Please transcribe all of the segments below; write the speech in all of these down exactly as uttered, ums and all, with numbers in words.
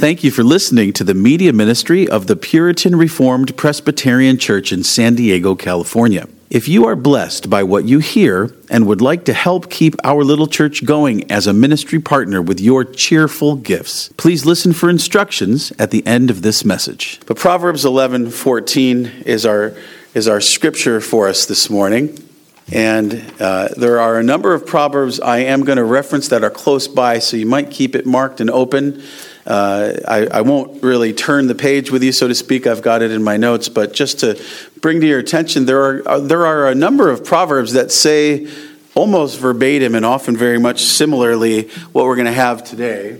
Thank you for listening to the media ministry of the Puritan Reformed Presbyterian Church in San Diego, California. If you are blessed by what you hear and would like to help keep our little church going as a ministry partner with your cheerful gifts, please listen for instructions at the end of this message. But Proverbs eleven fourteen is our is our scripture for us this morning. And uh, there are a number of Proverbs I am going to reference that are close by, so you might keep it marked and open. Uh, I, I won't really turn the page with you, so to speak. I've got it in my notes. But just to bring to your attention, there are uh, there are a number of Proverbs that say almost verbatim and often very much similarly what we're going to have today.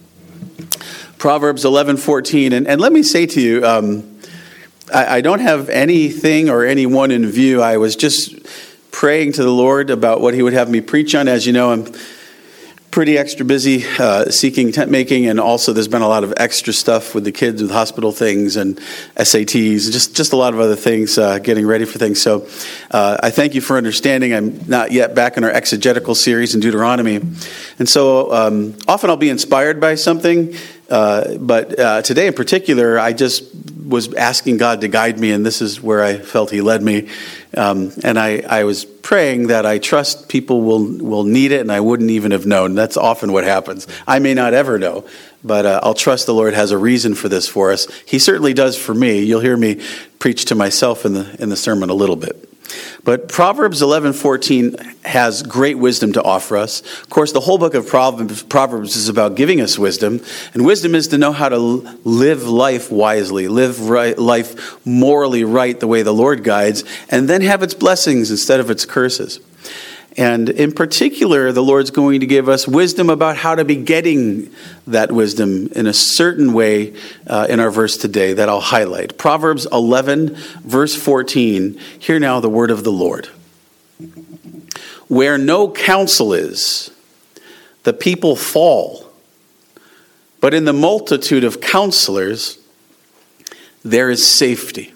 Proverbs eleven fourteen. And, and let me say to you, um, I, I don't have anything or anyone in view. I was just praying to the Lord about what he would have me preach on. As you know, I'm pretty extra busy uh, seeking tent making, and also there's been a lot of extra stuff with the kids with hospital things and S A Ts, just just a lot of other things, uh, getting ready for things. So uh, I thank you for understanding. I'm not yet back in our exegetical series in Deuteronomy. And so um, often I'll be inspired by something, uh, but uh, today in particular, I just was asking God to guide me, and this is where I felt he led me. Um, and I, I was praying that I trust people will, will need it, and I wouldn't even have known. That's often what happens. I may not ever know, but uh, I'll trust the Lord has a reason for this for us. He certainly does for me. You'll hear me preach to myself in the in the sermon a little bit. But Proverbs eleven fourteen has great wisdom to offer us. Of course, the whole book of Proverbs, Proverbs is about giving us wisdom. And wisdom is to know how to live life wisely, live right, life morally right the way the Lord guides, and then have its blessings instead of its curses. And in particular, the Lord's going to give us wisdom about how to be getting that wisdom in a certain way uh, in our verse today that I'll highlight. Proverbs eleven, verse fourteen. Hear now the word of the Lord. Where no counsel is, the people fall. But in the multitude of counselors, there is safety.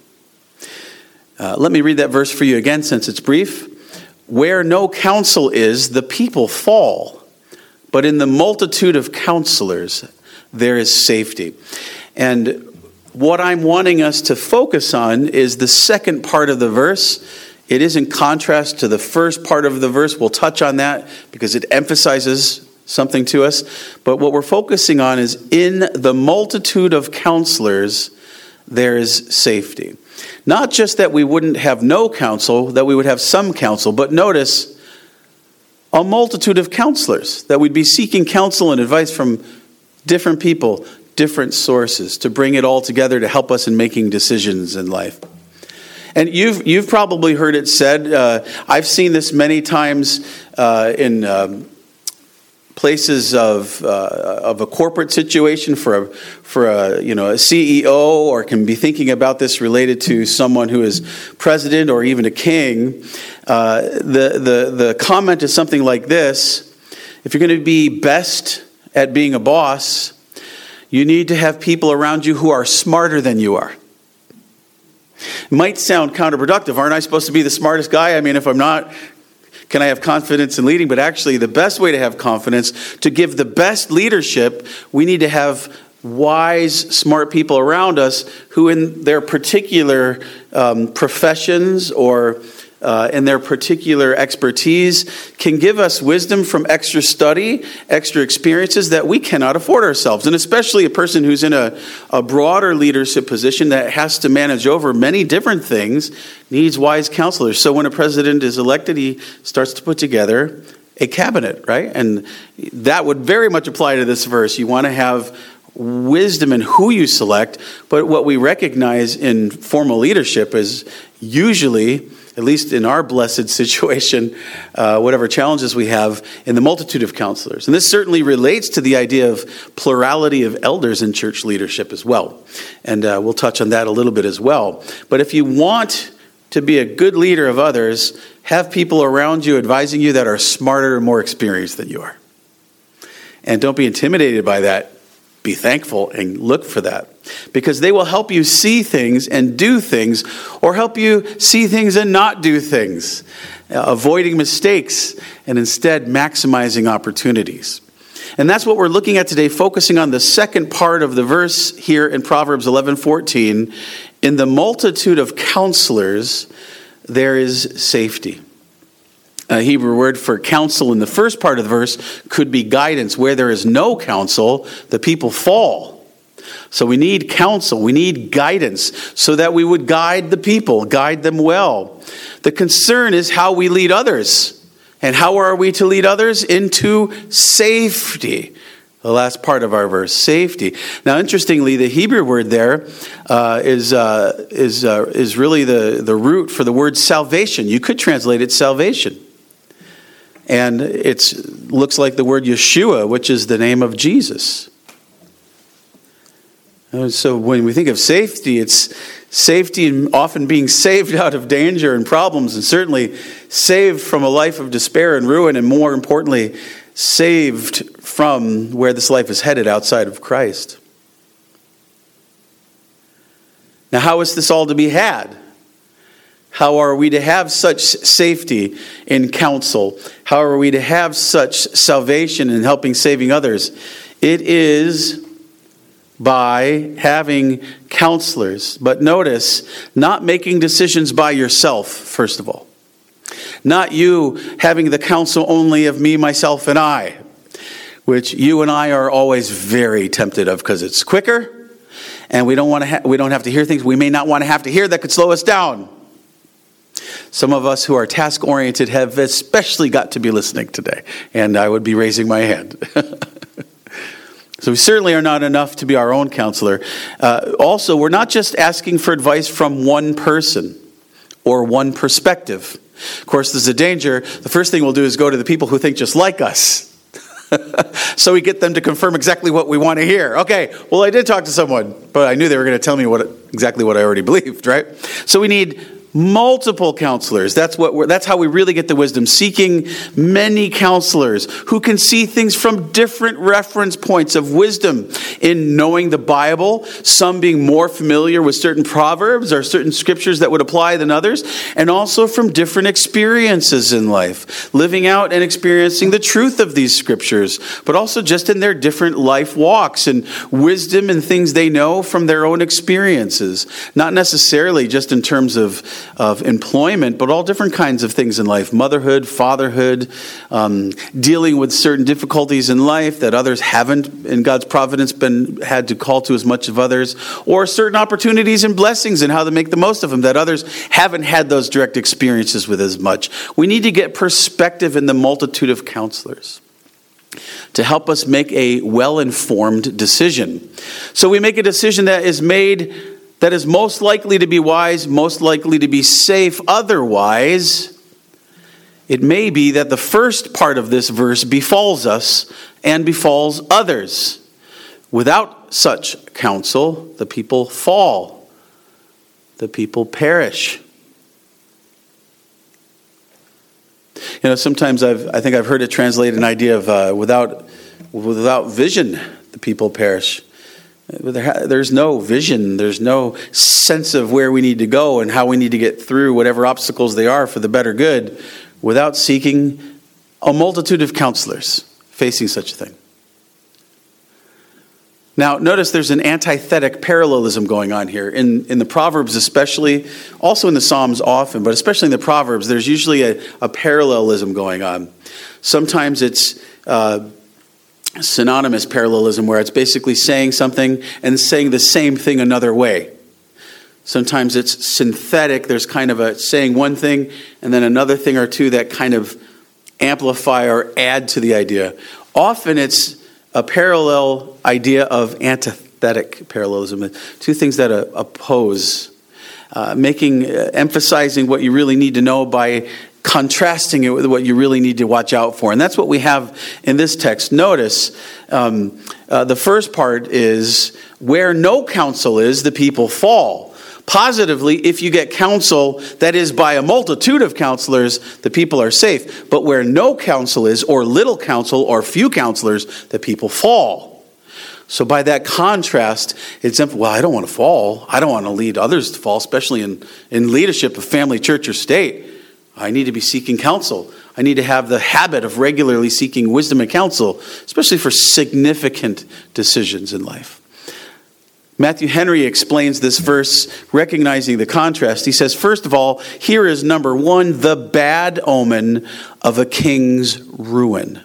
Uh, let me read that verse for you again since it's brief. Where no counsel is, the people fall, but in the multitude of counselors, there is safety. And what I'm wanting us to focus on is the second part of the verse. It is in contrast to the first part of the verse. We'll touch on that because it emphasizes something to us. But what we're focusing on is in the multitude of counselors, there is safety. Not just that we wouldn't have no counsel, that we would have some counsel, but notice a multitude of counselors, that we'd be seeking counsel and advice from different people, different sources, to bring it all together to help us in making decisions in life. And you've you've probably heard it said, uh, I've seen this many times uh, in um, places of uh, of a corporate situation for a for a you know a C E O, or can be thinking about this related to someone who is president or even a king. Uh, the the the comment is something like this: if you're going to be best at being a boss, you need to have people around you who are smarter than you are. It might sound counterproductive. Aren't I supposed to be the smartest guy? I mean, if I'm not, can I have confidence in leading? But actually, the best way to have confidence, to give the best leadership, we need to have wise, smart people around us who in their particular um, professions or uh, in their particular expertise can give us wisdom from extra study, extra experiences that we cannot afford ourselves. And especially a person who's in a, a broader leadership position that has to manage over many different things needs wise counselors. So when a president is elected, he starts to put together a cabinet, right? And that would very much apply to this verse. You want to have wisdom in who you select, but what we recognize in formal leadership is usually, at least in our blessed situation, uh, whatever challenges we have, in the multitude of counselors. And this certainly relates to the idea of plurality of elders in church leadership as well. And uh, we'll touch on that a little bit as well. But if you want to be a good leader of others, have people around you advising you that are smarter and more experienced than you are. And don't be intimidated by that. Be thankful and look for that, because they will help you see things and do things, or help you see things and not do things, uh, avoiding mistakes and instead maximizing opportunities. And that's what we're looking at today, focusing on the second part of the verse here in Proverbs eleven fourteen. In the multitude of counselors, there is safety. A Hebrew word for counsel in the first part of the verse could be guidance. Where there is no counsel, the people fall. So we need counsel, we need guidance so that we would guide the people, guide them well. The concern is how we lead others. And how are we to lead others? Into safety. The last part of our verse, safety. Now, interestingly, the Hebrew word there uh, is uh, is uh, is really the, the root for the word salvation. You could translate it salvation. And it looks like the word Yeshua, which is the name of Jesus. And so when we think of safety, it's safety and often being saved out of danger and problems, and certainly saved from a life of despair and ruin, and more importantly, saved from where this life is headed outside of Christ. Now, how is this all to be had? How are we to have such safety in counsel? How are we to have such salvation in helping saving others? It is by having counselors. But notice, not making decisions by yourself, first of all. Not you having the counsel only of me, myself, and I, which you and I are always very tempted of because it's quicker, and we don't want to. Ha- we don't have to hear things we may not want to have to hear that could slow us down. Some of us who are task-oriented have especially got to be listening today, and I would be raising my hand. So we certainly are not enough to be our own counselor. Uh, also, we're not just asking for advice from one person or one perspective. Of course, there's a danger. The first thing we'll do is go to the people who think just like us. So we get them to confirm exactly what we want to hear. Okay, well, I did talk to someone, but I knew they were going to tell me what exactly what I already believed, right? So we need multiple counselors. That's what we're, that's how we really get the wisdom. Seeking many counselors who can see things from different reference points of wisdom in knowing the Bible, some being more familiar with certain proverbs or certain scriptures that would apply than others, and also from different experiences in life, living out and experiencing the truth of these scriptures, but also just in their different life walks and wisdom and things they know from their own experiences, not necessarily just in terms of of employment, but all different kinds of things in life. Motherhood, fatherhood, um, dealing with certain difficulties in life that others haven't, in God's providence, been had to call to as much of others, or certain opportunities and blessings and how to make the most of them that others haven't had those direct experiences with as much. We need to get perspective in the multitude of counselors to help us make a well-informed decision. So we make a decision that is made that is most likely to be wise, most likely to be safe. Otherwise, it may be that the first part of this verse befalls us and befalls others. Without such counsel, the people fall. The people perish. You know, sometimes I've, I think I've heard it translate an idea of uh, without, without vision, the people perish. There's no vision. There's no sense of where we need to go and how we need to get through whatever obstacles they are for the better good without seeking a multitude of counselors facing such a thing. Now, notice there's an antithetic parallelism going on here. In, in the Proverbs especially, also in the Psalms often, but especially in the Proverbs, there's usually a, a parallelism going on. Sometimes it's uh, synonymous parallelism, where it's basically saying something and saying the same thing another way. Sometimes it's synthetic. There's kind of a saying one thing and then another thing or two that kind of amplify or add to the idea. Often it's a parallel idea of antithetic parallelism, two things that uh, oppose, uh, making, uh, emphasizing what you really need to know by contrasting it with what you really need to watch out for. And that's what we have in this text. Notice um, uh, the first part is where no counsel is, the people fall. Positively, if you get counsel that is by a multitude of counselors, the people are safe. But where no counsel is, or little counsel, or few counselors, the people fall. So by that contrast, it's simple. Well, I don't want to fall. I don't want to lead others to fall, especially in, in leadership of family, church, or state. I need to be seeking counsel. I need to have the habit of regularly seeking wisdom and counsel, especially for significant decisions in life. Matthew Henry explains this verse, recognizing the contrast. He says, first of all, here is number one, the bad omen of a king's ruin.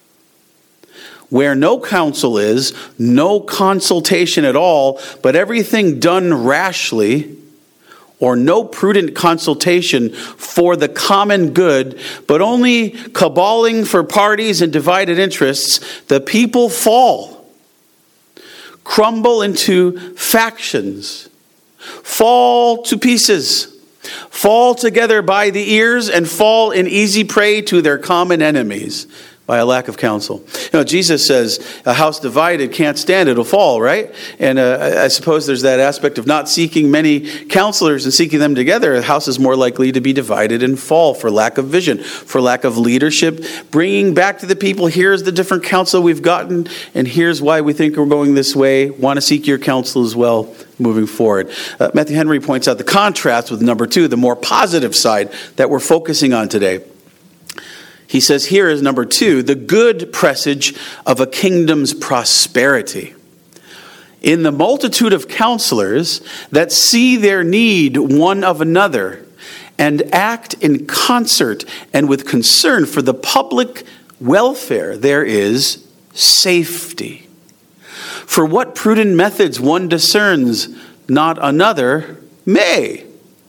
Where no counsel is, no consultation at all, but everything done rashly, or no prudent consultation for the common good, but only caballing for parties and divided interests, the people fall, crumble into factions, fall to pieces, fall together by the ears, and fall in easy prey to their common enemies by a lack of counsel. You know, Jesus says, a house divided can't stand, it'll fall, right? And uh, I suppose there's that aspect of not seeking many counselors and seeking them together. A house is more likely to be divided and fall for lack of vision, for lack of leadership. Bringing back to the people, here's the different counsel we've gotten, and here's why we think we're going this way. Want to seek your counsel as well moving forward. Uh, Matthew Henry points out the contrast with number two, the more positive side that we're focusing on today. He says here is number two, the good presage of a kingdom's prosperity. In the multitude of counselors that see their need one of another and act in concert and with concern for the public welfare, there is safety. For what prudent methods one discerns, not another may.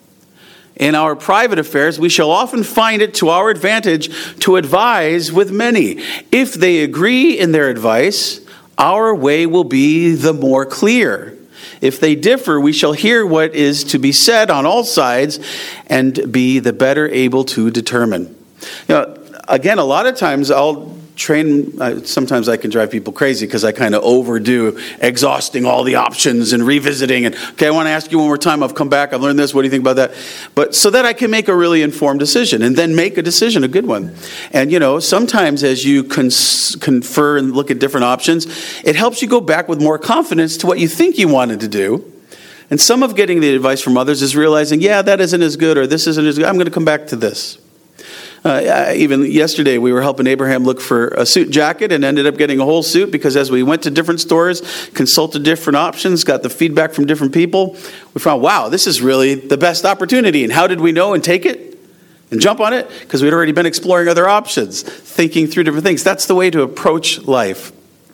In our private affairs, we shall often find it to our advantage to advise with many. If they agree in their advice, our way will be the more clear. If they differ, we shall hear what is to be said on all sides and be the better able to determine. You know, again, a lot of times I'll train, uh, sometimes I can drive people crazy because I kind of overdo exhausting all the options and revisiting. And, okay, I want to ask you one more time. I've come back. I've learned this. What do you think about that? But so that I can make a really informed decision and then make a decision, a good one. And, you know, sometimes as you cons- confer and look at different options, it helps you go back with more confidence to what you think you wanted to do. And some of getting the advice from others is realizing, yeah, that isn't as good, or this isn't as good. I'm going to come back to this. Uh, even yesterday, we were helping Abraham look for a suit jacket and ended up getting a whole suit because as we went to different stores, consulted different options, got the feedback from different people, we found, wow, this is really the best opportunity. And how did we know and take it and jump on it? Because we'd already been exploring other options, thinking through different things. That's the way to approach life.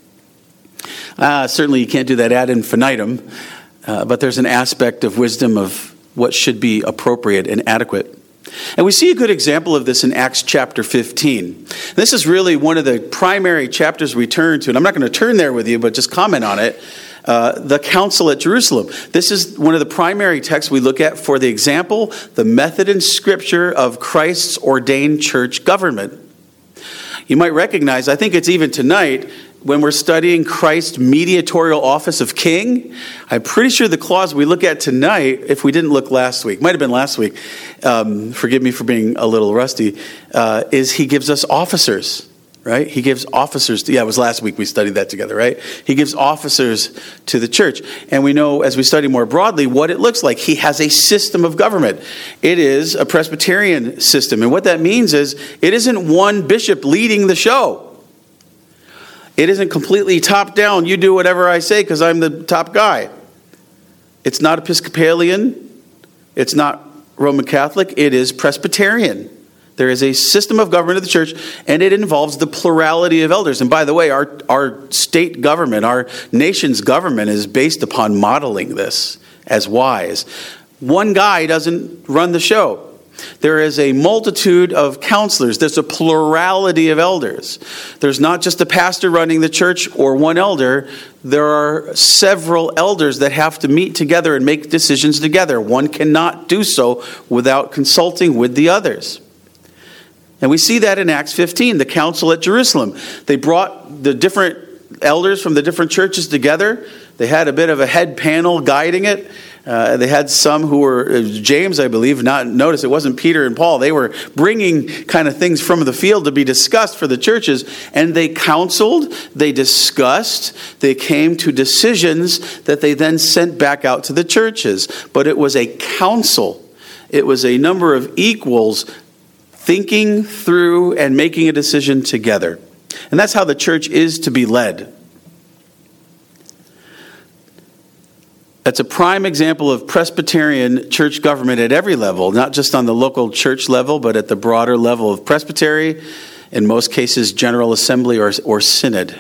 Uh, certainly, you can't do that ad infinitum, uh, but there's an aspect of wisdom of what should be appropriate and adequate. And we see a good example of this in Acts chapter fifteen. This is really one of the primary chapters we turn to, and I'm not going to turn there with you, but just comment on it. Uh, the council at Jerusalem. This is one of the primary texts we look at for the example, the method in Scripture of Christ's ordained church government. You might recognize, I think it's even tonight, when we're studying Christ's mediatorial office of king, I'm pretty sure the clause we look at tonight, if we didn't look last week, might have been last week, um, forgive me for being a little rusty, uh, is he gives us officers, right? He gives officers, to, yeah, it was last week we studied that together, right? He gives officers to the church. And we know, as we study more broadly, what it looks like. He has a system of government. It is a Presbyterian system. And what that means is, it isn't one bishop leading the show. It isn't completely top down. You do whatever I say because I'm the top guy. It's not Episcopalian. It's not Roman Catholic. It is Presbyterian. There is a system of government of the church, and it involves the plurality of elders. And by the way, our, our state government, our nation's government is based upon modeling this as wise. One guy doesn't run the show. There is a multitude of counselors. There's a plurality of elders. There's not just a pastor running the church or one elder. There are several elders that have to meet together and make decisions together. One cannot do so without consulting with the others. And we see that in Acts fifteen, the council at Jerusalem. They brought the different elders from the different churches together. They had a bit of a head panel guiding it. Uh, they had some who were, uh, James, I believe, not notice it wasn't Peter and Paul. They were bringing kind of things from the field to be discussed for the churches. And they counseled, they discussed, they came to decisions that they then sent back out to the churches. But it was a council. It was a number of equals thinking through and making a decision together. And that's how the church is to be led. That's a prime example of Presbyterian church government at every level, not just on the local church level, but at the broader level of presbytery, in most cases, General Assembly or, or Synod.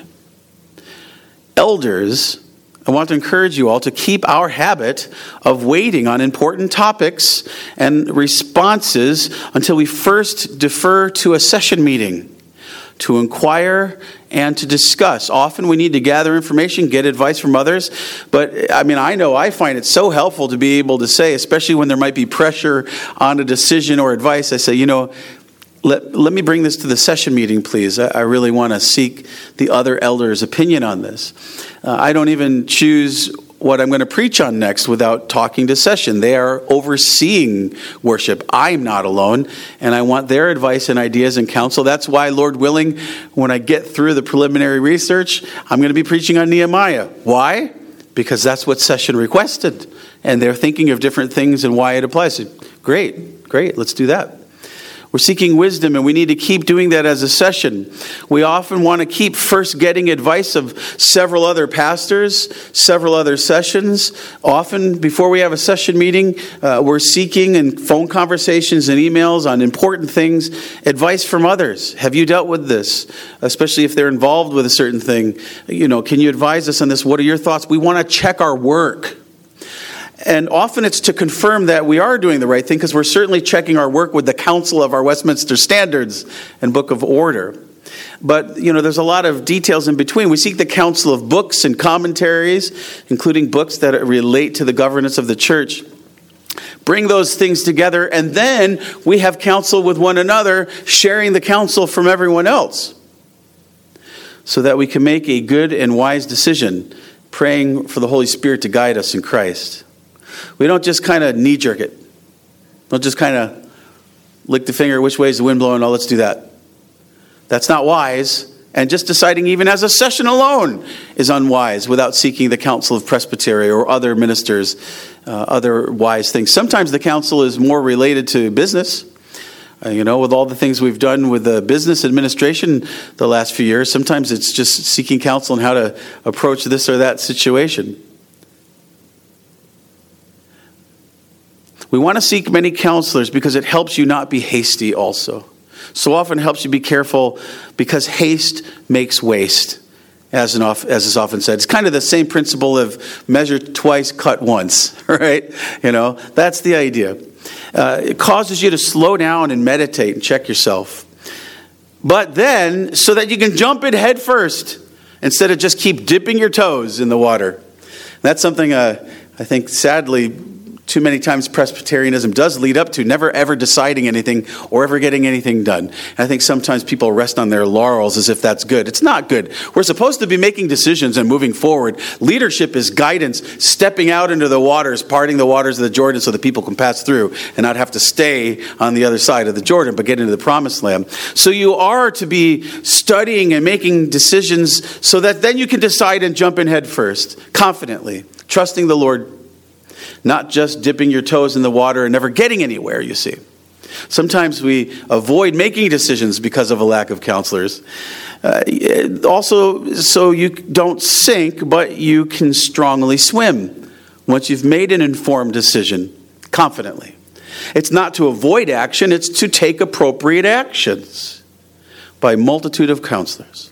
Elders, I want to encourage you all to keep our habit of waiting on important topics and responses until we first defer to a session meeting to inquire and to discuss. Often we need to gather information, get advice from others. But I mean, I know I find it so helpful to be able to say, especially when there might be pressure on a decision or advice, I say, you know, let, let me bring this to the session meeting, please. I, I really want to seek the other elders' opinion on this. Uh, I don't even choose what I'm going to preach on next without talking to session. They are overseeing worship. I'm not alone, and I want their advice and ideas and counsel. That's why, Lord willing, when I get through the preliminary research, I'm going to be preaching on Nehemiah. Why? Because that's what session requested, and they're thinking of different things and why it applies. Great, great, let's do that. We're seeking wisdom, and we need to keep doing that as a session. We often want to keep first getting advice of several other pastors, several other sessions. Often, before we have a session meeting, uh, we're seeking in phone conversations and emails on important things, advice from others. Have you dealt with this? Especially if they're involved with a certain thing. You know, can you advise us on this? What are your thoughts? We want to check our work. And often it's to confirm that we are doing the right thing, because we're certainly checking our work with the council of our Westminster Standards and Book of Order. But, you know, there's a lot of details in between. We seek the counsel of books and commentaries, including books that relate to the governance of the church. Bring those things together, and then we have counsel with one another, sharing the counsel from everyone else, so that we can make a good and wise decision, praying for the Holy Spirit to guide us in Christ. We don't just kind of knee-jerk it. Don't just kind of lick the finger, which way is the wind blowing? Oh, let's do that. That's not wise. And just deciding even as a session alone is unwise without seeking the counsel of presbytery or other ministers, uh, other wise things. Sometimes the counsel is more related to business. Uh, you know, with all the things we've done with the business administration the last few years, sometimes it's just seeking counsel on how to approach this or that situation. We want to seek many counselors because it helps you not be hasty also. So often helps you be careful, because haste makes waste, as, an off, as is often said. It's kind of the same principle of measure twice, cut once, right? You know, that's the idea. Uh, it causes you to slow down and meditate and check yourself. But then, so that you can jump in head first, instead of just keep dipping your toes in the water. That's something uh, I think sadly too many times Presbyterianism does lead up to, never ever deciding anything or ever getting anything done. And I think sometimes people rest on their laurels as if that's good. It's not good. We're supposed to be making decisions and moving forward. Leadership is guidance, stepping out into the waters, parting the waters of the Jordan so that people can pass through and not have to stay on the other side of the Jordan, but get into the promised land. So you are to be studying and making decisions so that then you can decide and jump in head first, confidently, trusting the Lord. Not just dipping your toes in the water and never getting anywhere, you see. Sometimes we avoid making decisions because of a lack of counselors. Uh, also, so you don't sink, but you can strongly swim once you've made an informed decision confidently. It's not to avoid action, it's to take appropriate actions by a multitude of counselors.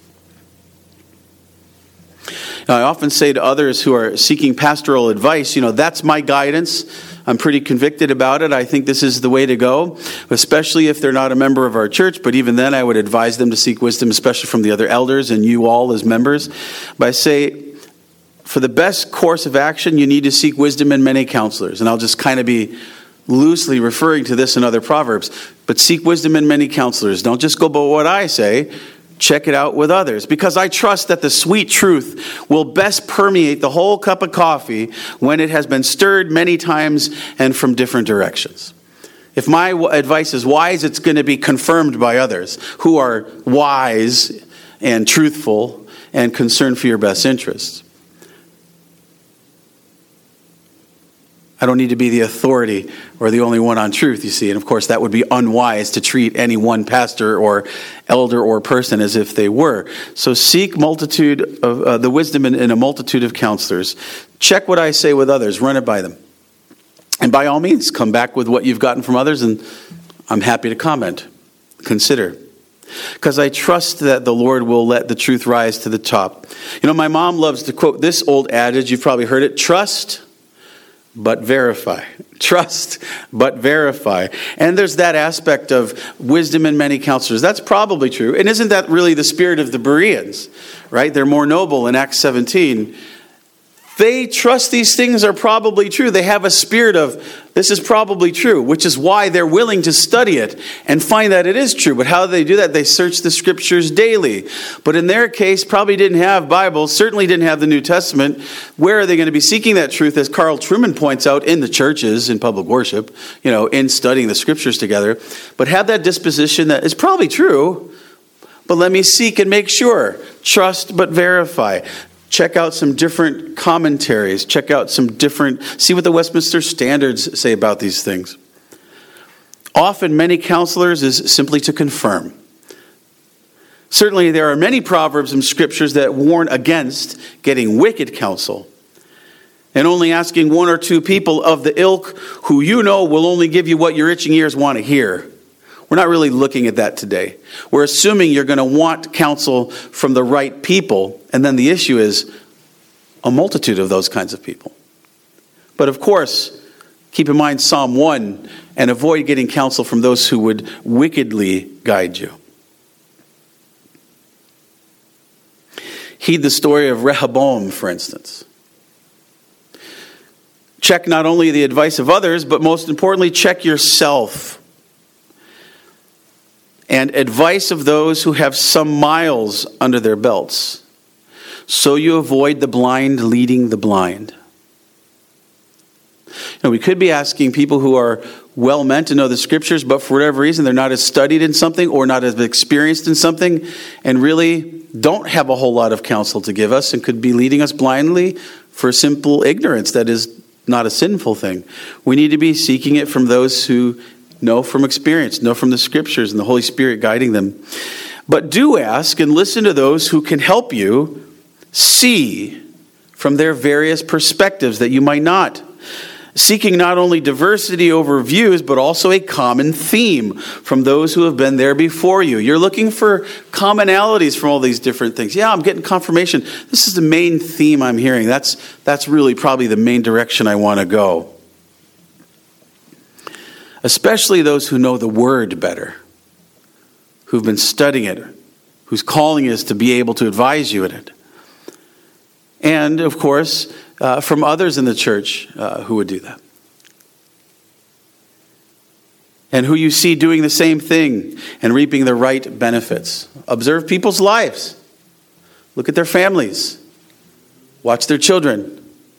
Now, I often say to others who are seeking pastoral advice, you know, that's my guidance. I'm pretty convicted about it. I think this is the way to go, especially if they're not a member of our church. But even then, I would advise them to seek wisdom, especially from the other elders and you all as members. But I say, for the best course of action, you need to seek wisdom in many counselors. And I'll just kind of be loosely referring to this in other Proverbs. But seek wisdom in many counselors. Don't just go by what I say. Check it out with others, because I trust that the sweet truth will best permeate the whole cup of coffee when it has been stirred many times and from different directions. If my advice is wise, it's going to be confirmed by others who are wise and truthful and concerned for your best interests. I don't need to be the authority or the only one on truth, you see. And of course, that would be unwise to treat any one pastor or elder or person as if they were. So seek multitude of uh, the wisdom in, in a multitude of counselors. Check what I say with others. Run it by them. And by all means, come back with what you've gotten from others, and I'm happy to comment. Consider. Because I trust that the Lord will let the truth rise to the top. You know, my mom loves to quote this old adage. You've probably heard it. Trust, but verify. Trust, but verify. And there's that aspect of wisdom in many counselors. That's probably true. And isn't that really the spirit of the Bereans, right? They're more noble in Acts seventeen. They trust these things are probably true. They have a spirit of, this is probably true, which is why they're willing to study it and find that it is true. But how do they do that? They search the scriptures daily. But in their case, probably didn't have Bibles, certainly didn't have the New Testament. Where are they going to be seeking that truth? As Carl Trueman points out, in the churches, in public worship, you know, in studying the scriptures together. But have that disposition that is probably true, but let me seek and make sure. Trust, but verify. Check out some different commentaries. Check out some different, see what the Westminster Standards say about these things. Often, many counselors is simply to confirm. Certainly, there are many proverbs and scriptures that warn against getting wicked counsel and only asking one or two people of the ilk who you know will only give you what your itching ears want to hear. We're not really looking at that today. We're assuming you're going to want counsel from the right people, and then the issue is a multitude of those kinds of people. But of course, keep in mind Psalm one and avoid getting counsel from those who would wickedly guide you. Heed the story of Rehoboam, for instance. Check not only the advice of others, but most importantly, check yourself. And advice of those who have some miles under their belts, so you avoid the blind leading the blind. You know, we could be asking people who are well meant to know the scriptures, but for whatever reason they're not as studied in something or not as experienced in something, and really don't have a whole lot of counsel to give us, and could be leading us blindly for simple ignorance that is not a sinful thing. We need to be seeking it from those who know from experience, know from the scriptures and the Holy Spirit guiding them. But do ask and listen to those who can help you see from their various perspectives that you might not. Seeking not only diversity over views, but also a common theme from those who have been there before you. You're looking for commonalities from all these different things. Yeah, I'm getting confirmation. This is the main theme I'm hearing. That's, that's really probably the main direction I want to go. Especially those who know the word better, who've been studying it, whose calling is to be able to advise you in it. And, of course, uh, from others in the church uh, who would do that. And who you see doing the same thing and reaping the right benefits. Observe people's lives. Look at their families. Watch their children.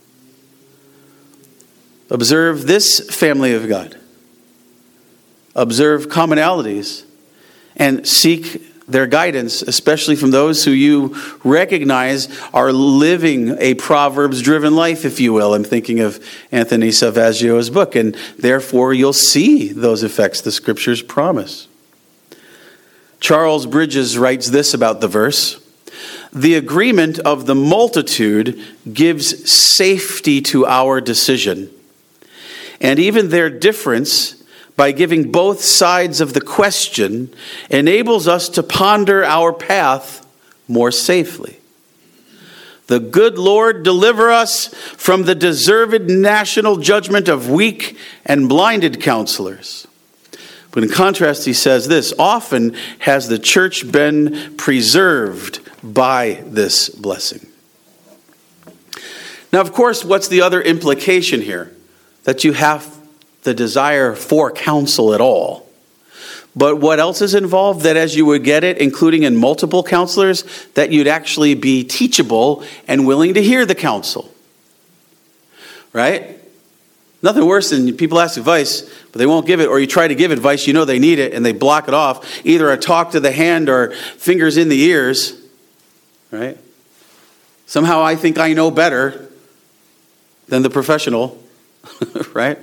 Observe this family of God. Observe commonalities and seek their guidance, especially from those who you recognize are living a Proverbs-driven life, if you will. I'm thinking of Anthony Salvaggio's book, and therefore you'll see those effects the scriptures promise. Charles Bridges writes this about the verse: "The agreement of the multitude gives safety to our decision, and even their difference, by giving both sides of the question, enables us to ponder our path more safely. The good Lord deliver us from the deserved national judgment of weak and blinded counselors." But in contrast, he says this: "Often has the church been preserved by this blessing." Now, of course, what's the other implication here? That you have the desire for counsel at all. But what else is involved? That as you would get it, including in multiple counselors, that you'd actually be teachable and willing to hear the counsel. Right? Nothing worse than people ask advice, but they won't give it, or you try to give advice, you know they need it, and they block it off. Either a talk to the hand or fingers in the ears. Right? Somehow I think I know better than the professional. right?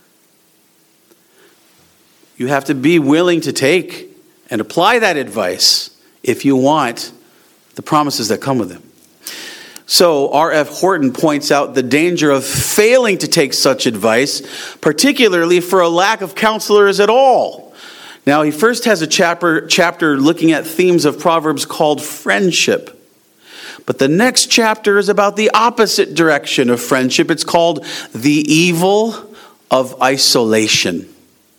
You have to be willing to take and apply that advice if you want the promises that come with it. So R F Horton points out the danger of failing to take such advice, particularly for a lack of counselors at all. Now, he first has a chapter, chapter looking at themes of Proverbs called friendship. But the next chapter is about the opposite direction of friendship. It's called the evil of isolation.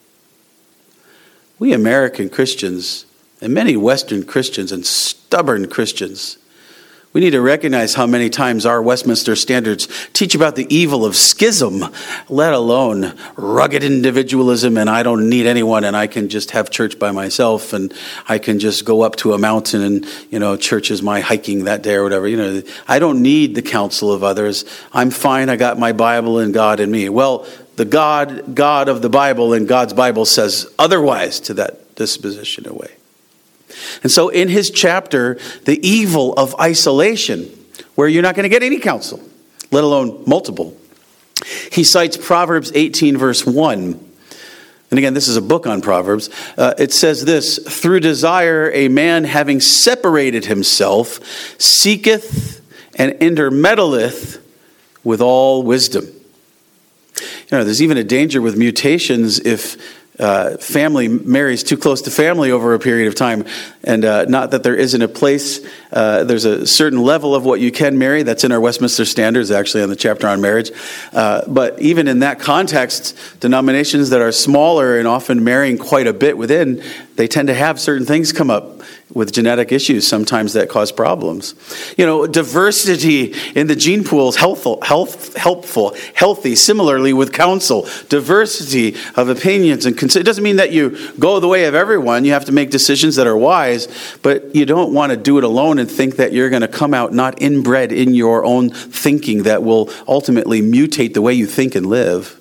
We American Christians, and many Western Christians and stubborn Christians, we need to recognize how many times our Westminster Standards teach about the evil of schism, let alone rugged individualism, and I don't need anyone, and I can just have church by myself, and I can just go up to a mountain, and, you know, church is my hiking that day or whatever. You know, I don't need the counsel of others. I'm fine. I got my Bible and God in me. Well, the God, God of the Bible and God's Bible says otherwise to that disposition away. And so in his chapter, the evil of isolation, where you're not going to get any counsel, let alone multiple, he cites Proverbs eighteen, verse one. And again, this is a book on Proverbs. Uh, it says this: through desire, a man having separated himself, seeketh and intermeddleth with all wisdom. You know, there's even a danger with mutations if Uh, family marries too close to family over a period of time. And uh, not that there isn't a place, uh, there's a certain level of what you can marry. That's in our Westminster Standards, actually, on the chapter on marriage. Uh, but even in that context, denominations that are smaller and often marrying quite a bit within, they tend to have certain things come up with genetic issues sometimes that cause problems. You know, diversity in the gene pool is helpful, health, helpful, healthy. Similarly with counsel, diversity of opinions and cons- it doesn't mean that you go the way of everyone. You have to make decisions that are wise, but you don't want to do it alone and think that you're going to come out not inbred in your own thinking that will ultimately mutate the way you think and live.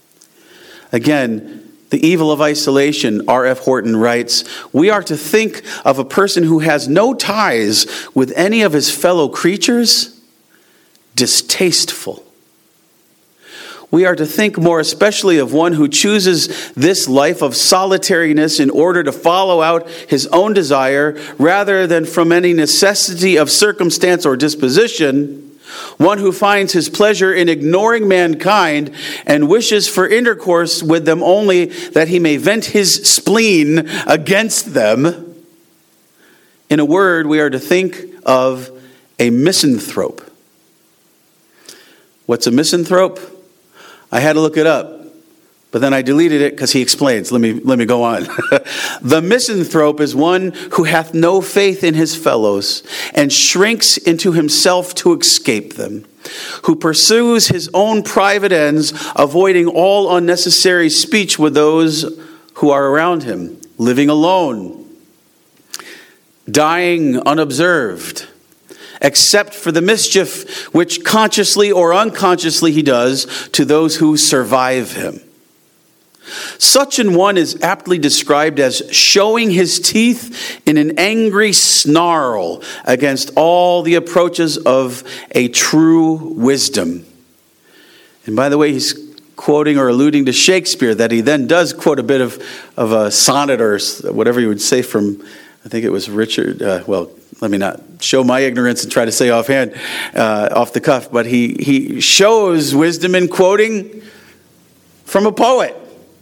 Again, the evil of isolation, R F Horton writes, we are to think of a person who has no ties with any of his fellow creatures, distasteful. We are to think more especially of one who chooses this life of solitariness in order to follow out his own desire, rather than from any necessity of circumstance or disposition. One who finds his pleasure in ignoring mankind and wishes for intercourse with them only that he may vent his spleen against them. In a word, we are to think of a misanthrope. What's a misanthrope? I had to look it up, but then I deleted it because he explains. Let me, let me go on. The misanthrope is one who hath no faith in his fellows and shrinks into himself to escape them, who pursues his own private ends, avoiding all unnecessary speech with those who are around him, living alone, dying unobserved, except for the mischief which consciously or unconsciously he does to those who survive him. Such an one is aptly described as showing his teeth in an angry snarl against all the approaches of a true wisdom. And by the way, he's quoting or alluding to Shakespeare, that he then does quote a bit of, of a sonnet or whatever you would say from, I think it was Richard, uh, well, let me not show my ignorance and try to say offhand, uh, off the cuff, but he, he shows wisdom in quoting from a poet.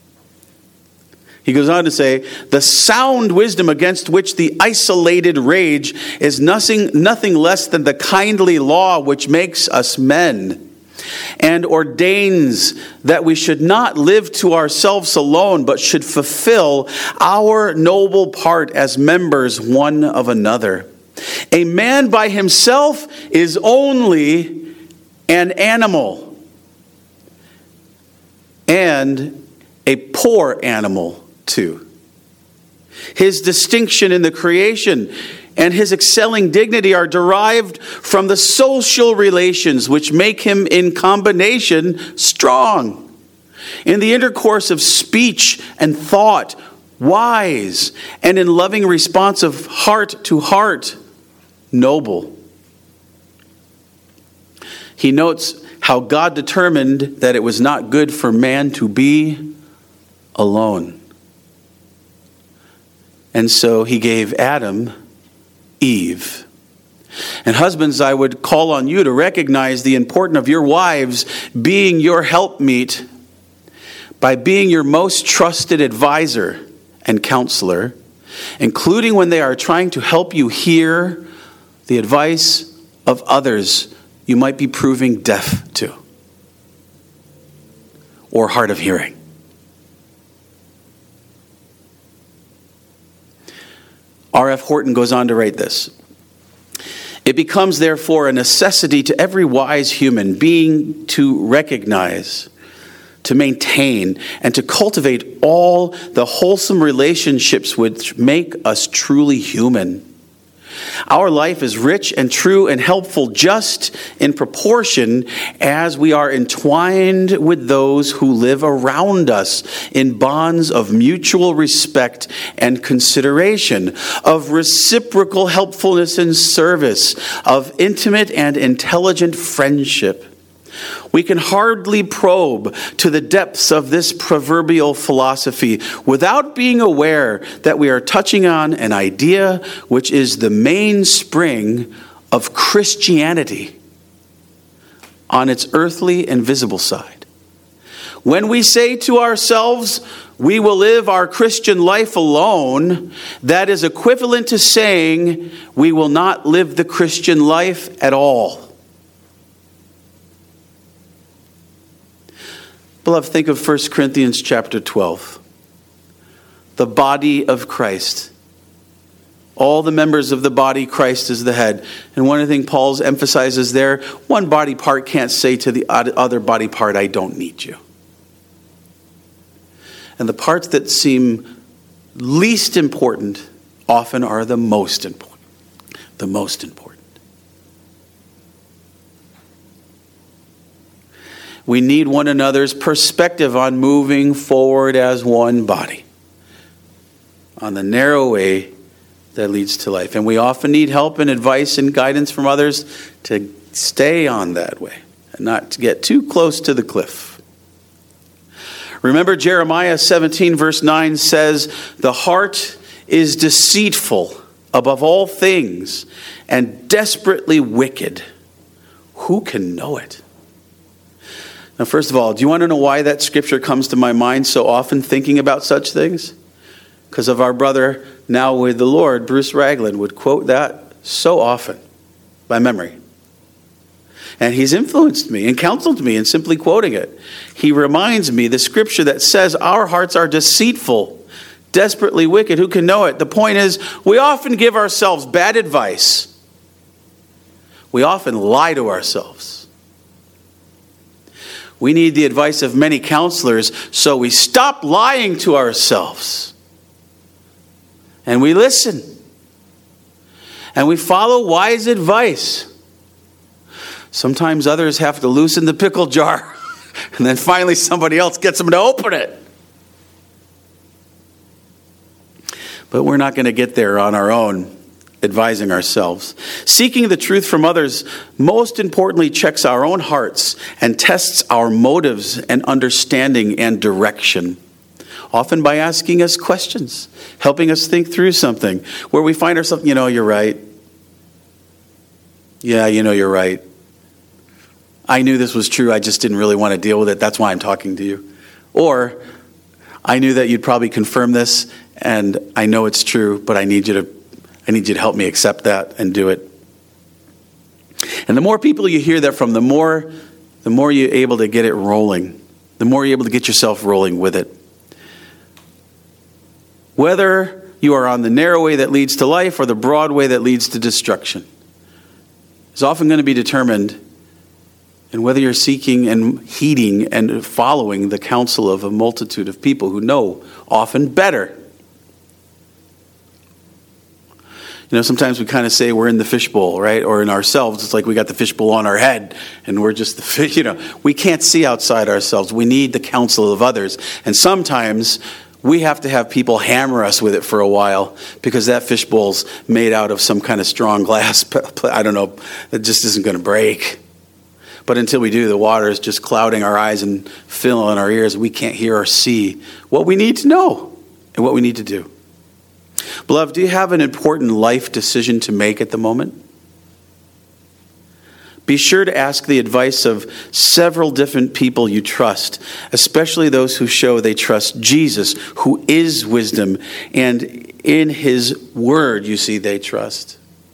He goes on to say, the sound wisdom against which the isolated rage is nothing, nothing less than the kindly law which makes us men, and ordains that we should not live to ourselves alone, but should fulfill our noble part as members one of another. A man by himself is only an animal, and a poor animal too. His distinction in the creation and his excelling dignity are derived from the social relations which make him in combination strong. In the intercourse of speech and thought, wise, and in loving response of heart to heart, noble. He notes how God determined that it was not good for man to be alone. And so he gave Adam Eve. And husbands, I would call on you to recognize the importance of your wives being your helpmeet by being your most trusted advisor and counselor, including when they are trying to help you hear the advice of others you might be proving deaf to or hard of hearing. R F Horton goes on to write this. It becomes, therefore, a necessity to every wise human being to recognize, to maintain, and to cultivate all the wholesome relationships which make us truly human. Our life is rich and true and helpful just in proportion as we are entwined with those who live around us in bonds of mutual respect and consideration, of reciprocal helpfulness and service, of intimate and intelligent friendship. We can hardly probe to the depths of this proverbial philosophy without being aware that we are touching on an idea which is the mainspring of Christianity on its earthly and visible side. When we say to ourselves, we will live our Christian life alone, that is equivalent to saying we will not live the Christian life at all. Beloved, think of First Corinthians chapter twelve. The body of Christ. All the members of the body, Christ is the head. And one of the things Paul emphasizes there, one body part can't say to the other body part, I don't need you. And the parts that seem least important often are the most important. The most important. We need one another's perspective on moving forward as one body on the narrow way that leads to life. And we often need help and advice and guidance from others to stay on that way and not to get too close to the cliff. Remember, Jeremiah seventeen verse nine says, the heart is deceitful above all things and desperately wicked. Who can know it? Now, first of all, do you want to know why that scripture comes to my mind so often thinking about such things? Because of our brother now with the Lord, Bruce Ragland, would quote that so often by memory. And he's influenced me and counseled me in simply quoting it. He reminds me the scripture that says our hearts are deceitful, desperately wicked. Who can know it? The point is, we often give ourselves bad advice. We often lie to ourselves. We need the advice of many counselors, so we stop lying to ourselves. And we listen. And we follow wise advice. Sometimes others have to loosen the pickle jar, and then finally somebody else gets them to open it. But we're not going to get there on our own, advising ourselves. Seeking the truth from others, most importantly, checks our own hearts and tests our motives and understanding and direction. Often by asking us questions, helping us think through something, where we find ourselves, you know, you're right. Yeah, you know, you're right. I knew this was true, I just didn't really want to deal with it. That's why I'm talking to you. Or, I knew that you'd probably confirm this, and I know it's true, but I need you to I need you to help me accept that and do it. And the more people you hear that from, the more, the more you're able to get it rolling. The more you're able to get yourself rolling with it. Whether you are on the narrow way that leads to life or the broad way that leads to destruction is often going to be determined in whether you're seeking and heeding and following the counsel of a multitude of people who know often better. You know, sometimes we kind of say we're in the fishbowl, right? Or in ourselves, it's like we got the fishbowl on our head and we're just the fish, you know. We can't see outside ourselves. We need the counsel of others. And sometimes we have to have people hammer us with it for a while because that fishbowl's made out of some kind of strong glass. I don't know, it just isn't going to break. But until we do, the water is just clouding our eyes and filling our ears. We can't hear or see what we need to know and what we need to do. Beloved, do you have an important life decision to make at the moment? Be sure to ask the advice of several different people you trust, especially those who show they trust Jesus, who is wisdom, and in his word, you see, they trust.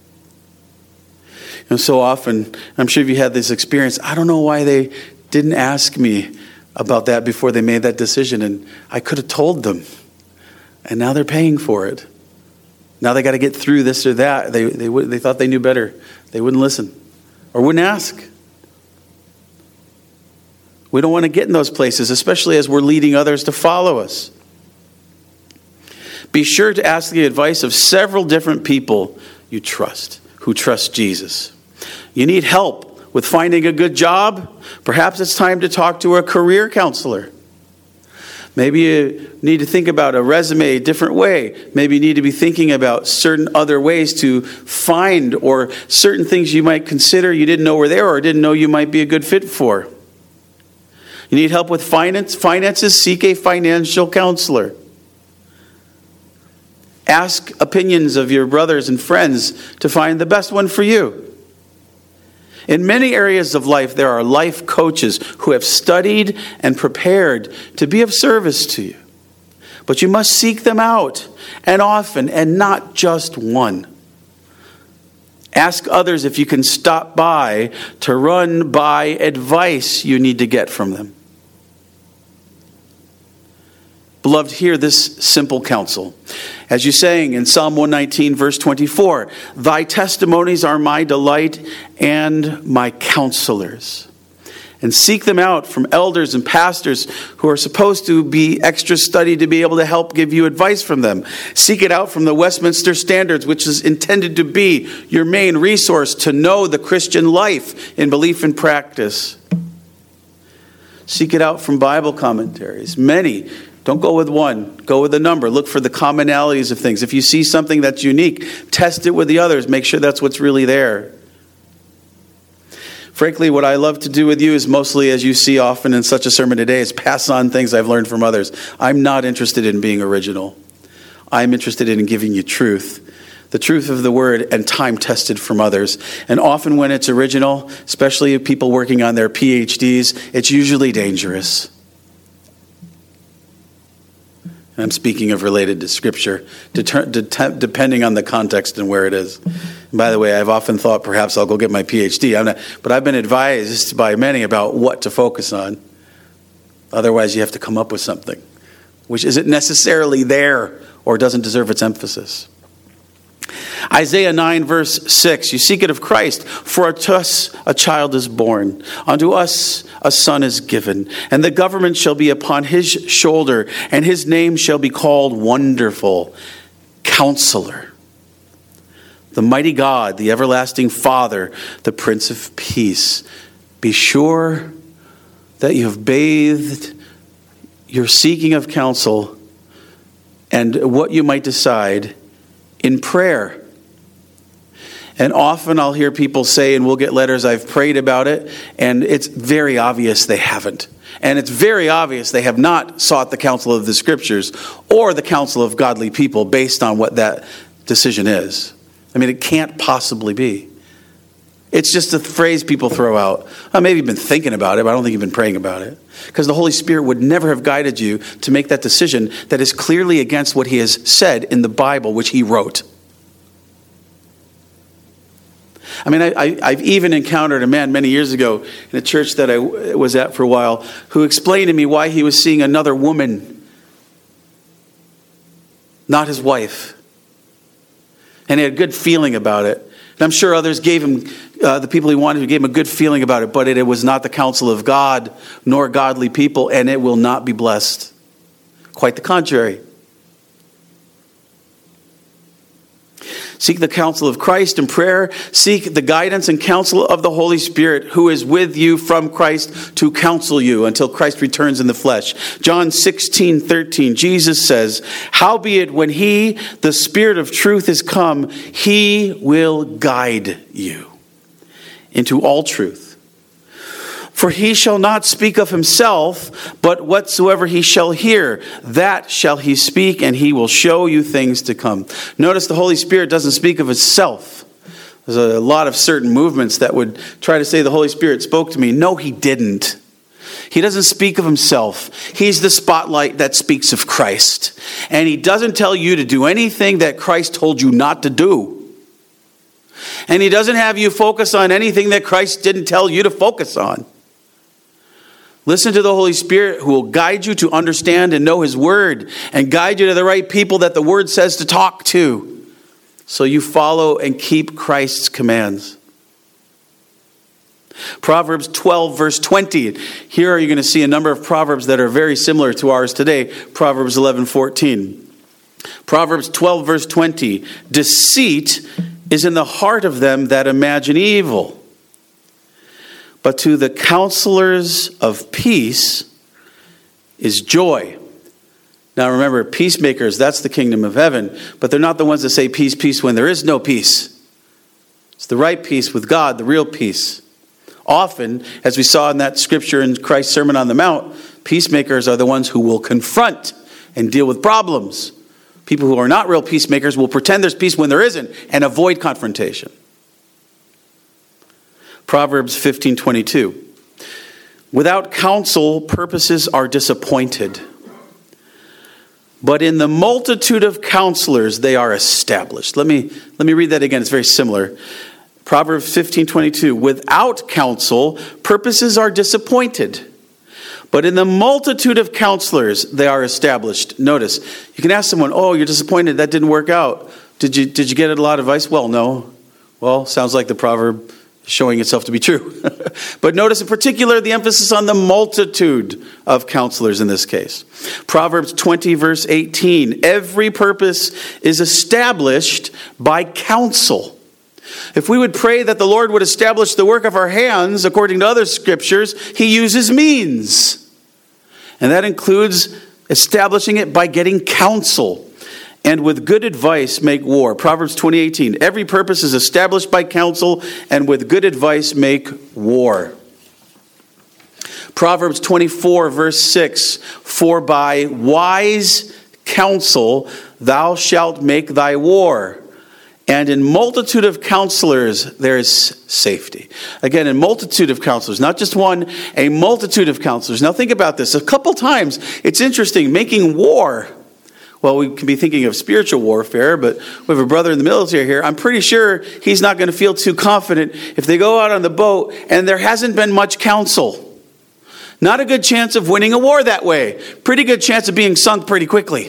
And so often, I'm sure if you had this experience, I don't know why they didn't ask me about that before they made that decision, and I could have told them. And now they're paying for it. Now they got to get through this or that. They they they thought they knew better. They wouldn't listen or wouldn't ask. We don't want to get in those places, especially as we're leading others to follow us. Be sure to ask the advice of several different people you trust, who trust Jesus. You need help with finding a good job? Perhaps it's time to talk to a career counselor. Maybe you need to think about a resume a different way. Maybe you need to be thinking about certain other ways to find or certain things you might consider you didn't know were there or didn't know you might be a good fit for. You need help with finance, finances? Seek a financial counselor. Ask opinions of your brothers and friends to find the best one for you. In many areas of life, there are life coaches who have studied and prepared to be of service to you. But you must seek them out, and often, and not just one. Ask others if you can stop by to run by advice you need to get from them. Beloved, hear this simple counsel. As you sang in Psalm one nineteen, verse twenty-four, thy testimonies are my delight and my counselors. And seek them out from elders and pastors who are supposed to be extra studied to be able to help give you advice from them. Seek it out from the Westminster Standards, which is intended to be your main resource to know the Christian life in belief and practice. Seek it out from Bible commentaries. Many. Don't go with one. Go with a number. Look for the commonalities of things. If you see something that's unique, test it with the others. Make sure that's what's really there. Frankly, what I love to do with you is mostly, as you see often in such a sermon today, is pass on things I've learned from others. I'm not interested in being original. I'm interested in giving you truth. The truth of the word and time tested from others. And often when it's original, especially people working on their P H Ds, it's usually dangerous. And I'm speaking of related to Scripture, deter- de- depending on the context and where it is. And by the way, I've often thought perhaps I'll go get my P H D. I'm not, but I've been advised by many about what to focus on. Otherwise, you have to come up with something which isn't necessarily there or doesn't deserve its emphasis. Isaiah nine, verse six, you seek it of Christ, for to us a child is born, unto us a son is given, and the government shall be upon his shoulder, and his name shall be called Wonderful, Counselor, the Mighty God, the Everlasting Father, the Prince of Peace. Be sure that you have bathed your seeking of counsel and what you might decide in prayer. And often I'll hear people say, and we'll get letters, I've prayed about it, and it's very obvious they haven't. And it's very obvious they have not sought the counsel of the Scriptures or the counsel of godly people based on what that decision is. I mean, it can't possibly be. It's just a phrase people throw out. Oh, maybe you've been thinking about it, but I don't think you've been praying about it. Because the Holy Spirit would never have guided you to make that decision that is clearly against what he has said in the Bible, which he wrote. I mean, I, I, I've even encountered a man many years ago in a church that I was at for a while who explained to me why he was seeing another woman, not his wife. And he had a good feeling about it. And I'm sure others gave him, uh, the people he wanted, gave him a good feeling about it, but it, it was not the counsel of God nor godly people, and it will not be blessed. Quite the contrary. Seek the counsel of Christ in prayer. Seek the guidance and counsel of the Holy Spirit, who is with you from Christ to counsel you until Christ returns in the flesh. John sixteen thirteen, Jesus says, howbeit when he, the Spirit of truth, is come, he will guide you into all truth. For he shall not speak of himself, but whatsoever he shall hear, that shall he speak, and he will show you things to come. Notice the Holy Spirit doesn't speak of himself. There's a lot of certain movements that would try to say the Holy Spirit spoke to me. No, he didn't. He doesn't speak of himself. He's the spotlight that speaks of Christ. And he doesn't tell you to do anything that Christ told you not to do. And he doesn't have you focus on anything that Christ didn't tell you to focus on. Listen to the Holy Spirit, who will guide you to understand and know his word and guide you to the right people that the word says to talk to, so you follow and keep Christ's commands. Proverbs twelve, verse twenty. Here are you going to see a number of proverbs that are very similar to ours today. Proverbs eleven, fourteen. Proverbs twelve, verse twenty. Deceit is in the heart of them that imagine evil, but to the counselors of peace is joy. Now remember, peacemakers, that's the kingdom of heaven. But they're not the ones that say peace, peace when there is no peace. It's the right peace with God, the real peace. Often, as we saw in that scripture in Christ's Sermon on the Mount, peacemakers are the ones who will confront and deal with problems. People who are not real peacemakers will pretend there's peace when there isn't and avoid confrontation. Proverbs fifteen twenty-two. Without counsel, purposes are disappointed, but in the multitude of counselors they are established. Let me let me read that again. It's very similar. Proverbs fifteen twenty-two. Without counsel, purposes are disappointed, but in the multitude of counselors they are established. Notice, you can ask someone, "Oh, you're disappointed that didn't work out. Did you did you get a lot of advice?" Well, no. Well, sounds like the proverb showing itself to be true. But notice in particular the emphasis on the multitude of counselors in this case. Proverbs twenty, verse eighteen. Every purpose is established by counsel. If we would pray that the Lord would establish the work of our hands, according to other scriptures, he uses means. And that includes establishing it by getting counsel. And with good advice make war. Proverbs twenty eighteen. Every purpose is established by counsel, and with good advice make war. Proverbs twenty-four, verse six. For by wise counsel thou shalt make thy war, and in multitude of counselors there is safety. Again, in multitude of counselors, not just one, a multitude of counselors. Now think about this. A couple times, it's interesting, making war. Well, we can be thinking of spiritual warfare, but we have a brother in the military here. I'm pretty sure he's not going to feel too confident if they go out on the boat and there hasn't been much counsel. Not a good chance of winning a war that way. Pretty good chance of being sunk pretty quickly.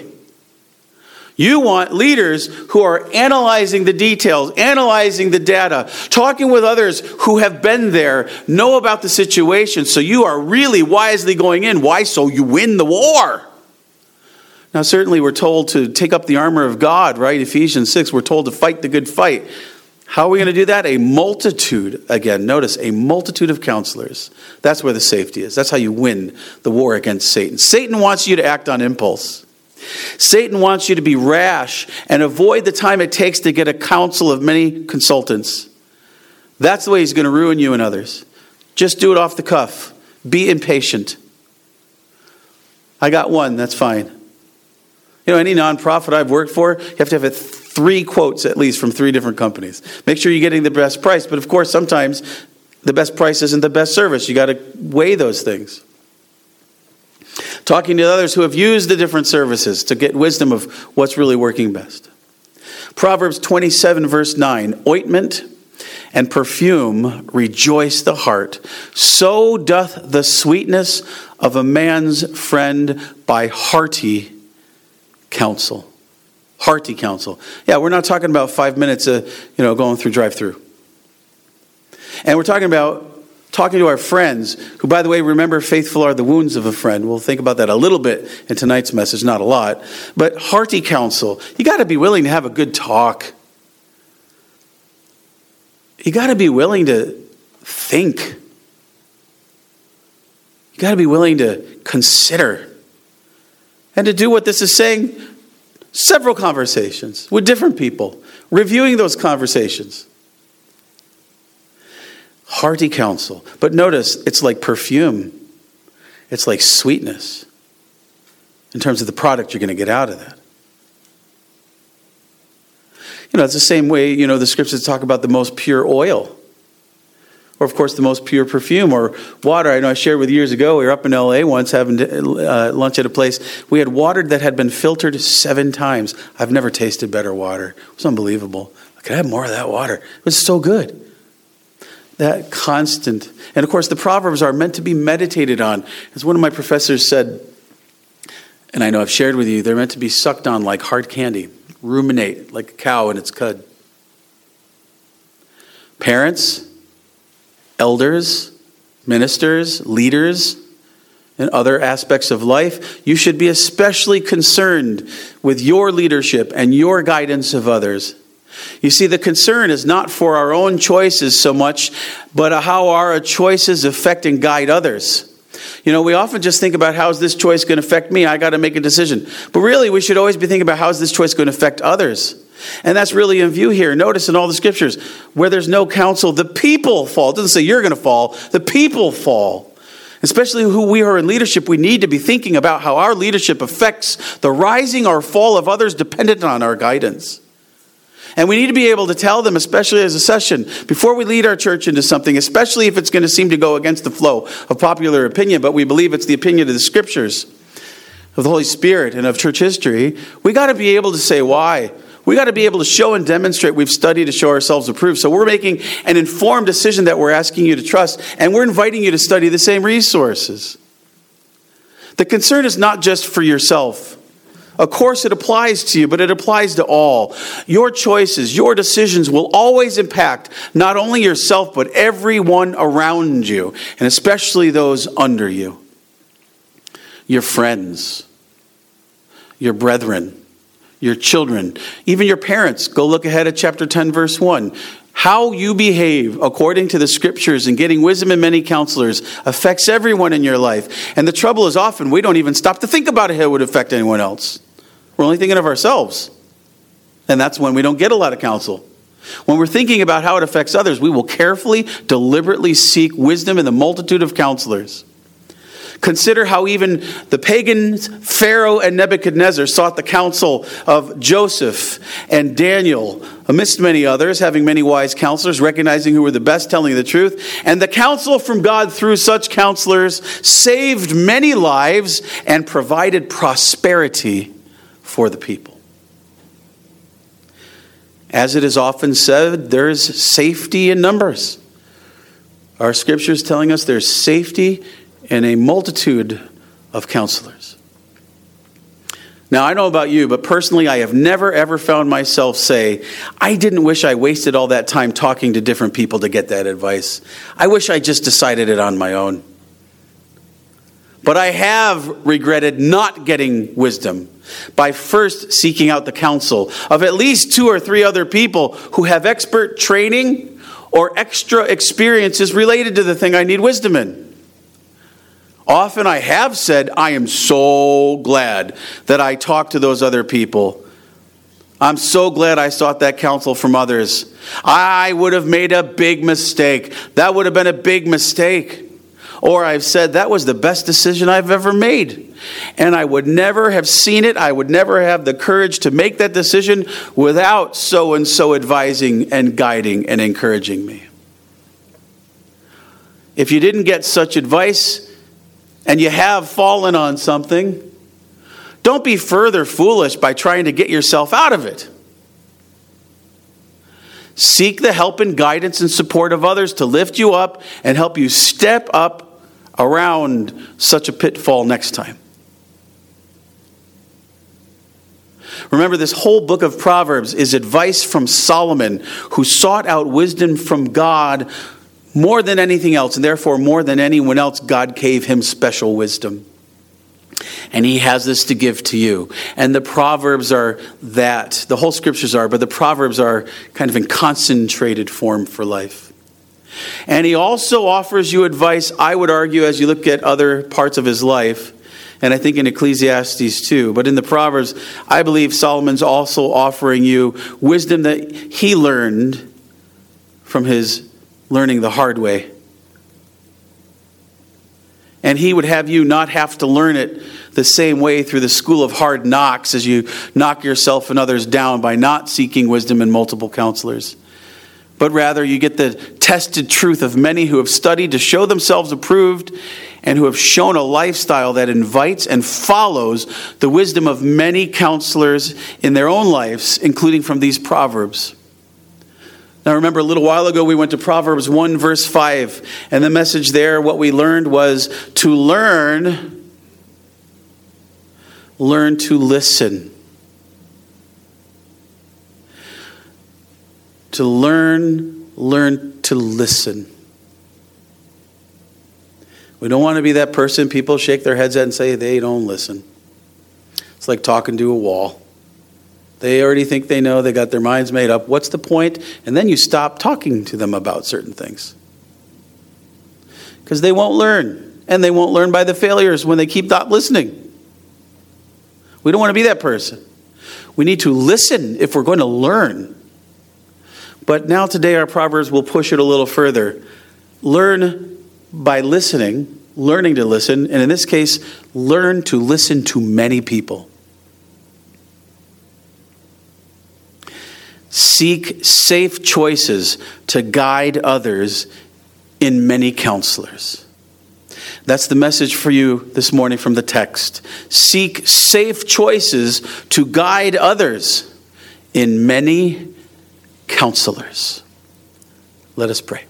You want leaders who are analyzing the details, analyzing the data, talking with others who have been there, know about the situation, so you are really wisely going in. Why? So you win the war. Now, certainly we're told to take up the armor of God, right? Ephesians six, we're told to fight the good fight. How are we going to do that? A multitude, again, notice, a multitude of counselors. That's where the safety is. That's how you win the war against Satan. Satan wants you to act on impulse. Satan wants you to be rash and avoid the time it takes to get a counsel of many consultants. That's the way he's going to ruin you and others. Just do it off the cuff. Be impatient. I got one, that's fine. You know, any nonprofit I've worked for, you have to have three quotes at least from three different companies. Make sure you're getting the best price. But of course, sometimes the best price isn't the best service. You got to weigh those things. Talking to others who have used the different services to get wisdom of what's really working best. Proverbs twenty-seven, verse nine. Ointment and perfume rejoice the heart. So doth the sweetness of a man's friend by hearty counsel. Hearty counsel. Yeah, we're not talking about five minutes of, you know, going through drive-through. And we're talking about talking to our friends, who, by the way, remember, faithful are the wounds of a friend. We'll think about that a little bit in tonight's message, not a lot. But hearty counsel. You got to be willing to have a good talk. You got to be willing to think. You got to be willing to consider. And to do what this is saying, several conversations with different people, reviewing those conversations. Hearty counsel. But notice, it's like perfume. It's like sweetness in terms of the product you're going to get out of that. You know, it's the same way, you know, the scriptures talk about the most pure oil. Or, of course, the most pure perfume or water. I know I shared with you years ago, we were up in L A once having uh, lunch at a place. We had water that had been filtered seven times. I've never tasted better water. It was unbelievable. Could I have more of that water? It was so good. That constant. And, of course, the Proverbs are meant to be meditated on. As one of my professors said, and I know I've shared with you, they're meant to be sucked on like hard candy. Ruminate like a cow in its cud. Parents, elders, ministers, leaders, and other aspects of life, you should be especially concerned with your leadership and your guidance of others. You see, the concern is not for our own choices so much, but how our choices affect and guide others. You know, we often just think about how's this choice going to affect me? I got to make a decision. But really, we should always be thinking about how's this choice going to affect others. And that's really in view here. Notice in all the scriptures, where there's no counsel, the people fall. It doesn't say you're going to fall. The people fall. Especially who we are in leadership, we need to be thinking about how our leadership affects the rising or fall of others dependent on our guidance. And we need to be able to tell them, especially as a session, before we lead our church into something, especially if it's going to seem to go against the flow of popular opinion, but we believe it's the opinion of the scriptures, of the Holy Spirit, and of church history, we got to be able to say why. We got to be able to show and demonstrate we've studied to show ourselves approved. So we're making an informed decision that we're asking you to trust, and we're inviting you to study the same resources. The concern is not just for yourself. Of course, it applies to you, but it applies to all. Your choices, your decisions will always impact not only yourself, but everyone around you, and especially those under you. Your friends, your brethren, your children, even your parents. Go look ahead at chapter ten, verse one. How you behave according to the scriptures and getting wisdom and many counselors affects everyone in your life. And the trouble is often we don't even stop to think about how it would affect anyone else. We're only thinking of ourselves. And that's when we don't get a lot of counsel. When we're thinking about how it affects others, we will carefully, deliberately seek wisdom in the multitude of counselors. Consider how even the pagans, Pharaoh and Nebuchadnezzar, sought the counsel of Joseph and Daniel, amidst many others, having many wise counselors, recognizing who were the best, telling the truth. And the counsel from God through such counselors saved many lives and provided prosperity for the people. As it is often said, there's safety in numbers. Our scripture is telling us there's safety in a multitude of counselors. Now, I don't know about you, but personally, I have never, ever found myself say, I didn't wish I wasted all that time talking to different people to get that advice. I wish I just decided it on my own. But I have regretted not getting wisdom by first seeking out the counsel of at least two or three other people who have expert training or extra experiences related to the thing I need wisdom in. Often I have said, I am so glad that I talked to those other people. I'm so glad I sought that counsel from others. I would have made a big mistake. That would have been a big mistake. Or I've said, that was the best decision I've ever made. And I would never have seen it. I would never have the courage to make that decision without so-and-so advising and guiding and encouraging me. If you didn't get such advice, and you have fallen on something, don't be further foolish by trying to get yourself out of it. Seek the help and guidance and support of others to lift you up and help you step up around such a pitfall next time. Remember, this whole book of Proverbs is advice from Solomon, who sought out wisdom from God more than anything else, and therefore more than anyone else, God gave him special wisdom. And he has this to give to you. And the Proverbs are that. The whole scriptures are, but the Proverbs are kind of in concentrated form for life. And he also offers you advice, I would argue, as you look at other parts of his life, and I think in Ecclesiastes too. But in the Proverbs, I believe Solomon's also offering you wisdom that he learned from his learning the hard way. And he would have you not have to learn it the same way through the school of hard knocks as you knock yourself and others down by not seeking wisdom in multiple counselors. But rather you get the tested truth of many who have studied to show themselves approved and who have shown a lifestyle that invites and follows the wisdom of many counselors in their own lives, including from these Proverbs. Now remember, a little while ago we went to Proverbs one verse five, and the message there, what we learned was to learn, learn to listen. To learn, learn to listen. We don't want to be that person people shake their heads at and say they don't listen. It's like talking to a wall. They already think they know, they got their minds made up. What's the point? And then you stop talking to them about certain things. Because they won't learn. And they won't learn by the failures when they keep not listening. We don't want to be that person. We need to listen if we're going to learn. But now today our Proverbs will push it a little further. Learn by listening, learning to listen. And in this case, learn to listen to many people. Seek safe choices to guide others in many counselors. That's the message for you this morning from the text. Seek safe choices to guide others in many counselors. Let us pray.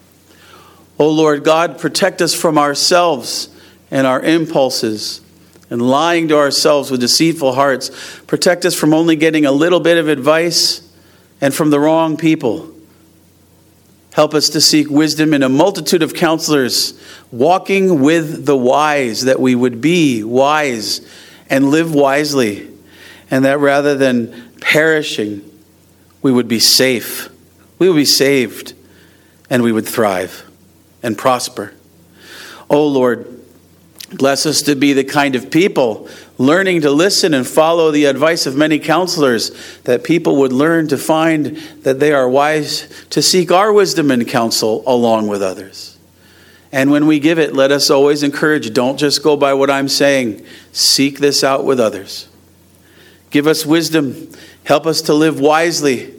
O Lord God, protect us from ourselves and our impulses and lying to ourselves with deceitful hearts. Protect us from only getting a little bit of advice and from the wrong people. Help us to seek wisdom in a multitude of counselors, walking with the wise, that we would be wise and live wisely, and that rather than perishing, we would be safe, we would be saved, and we would thrive and prosper. Oh Lord, bless us to be the kind of people learning to listen and follow the advice of many counselors, that people would learn to find that they are wise to seek our wisdom and counsel along with others. And when we give it, let us always encourage, don't just go by what I'm saying. Seek this out with others. Give us wisdom. Help us to live wisely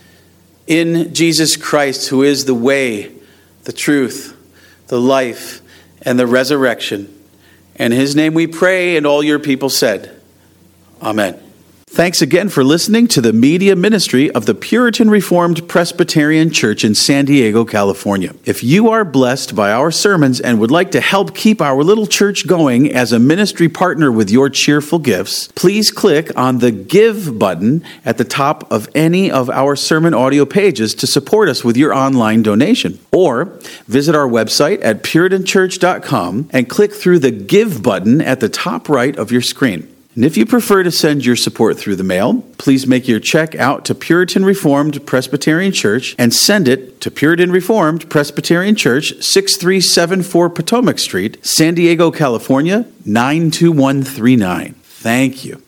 in Jesus Christ, who is the way, the truth, the life, and the resurrection. In his name we pray, and all your people said, Amen. Thanks again for listening to the media ministry of the Puritan Reformed Presbyterian Church in San Diego, California. If you are blessed by our sermons and would like to help keep our little church going as a ministry partner with your cheerful gifts, please click on the Give button at the top of any of our sermon audio pages to support us with your online donation. Or visit our website at puritan church dot com and click through the Give button at the top right of your screen. And if you prefer to send your support through the mail, please make your check out to Puritan Reformed Presbyterian Church and send it to Puritan Reformed Presbyterian Church, six three seven four Potomac Street, San Diego, California, nine two one three nine. Thank you.